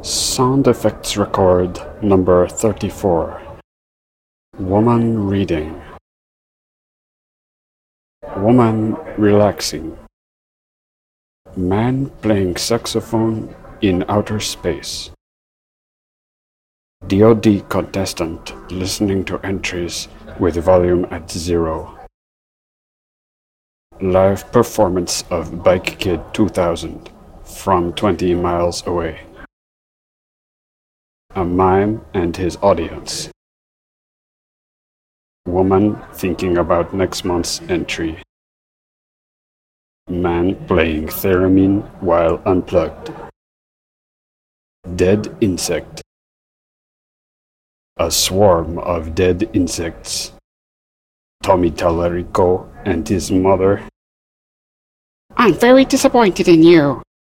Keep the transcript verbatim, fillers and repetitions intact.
Sound effects record number thirty-four. Woman reading. Woman relaxing. Man playing saxophone in outer space. D O D contestant listening to entries with volume at zero. Live performance of Bike Kid two thousand from twenty miles away. A mime and his audience. Woman thinking about next month's entry. Man playing theremin while unplugged. Dead insect. A swarm of dead insects. Tommy Tallarico and his mother. I'm very disappointed in you.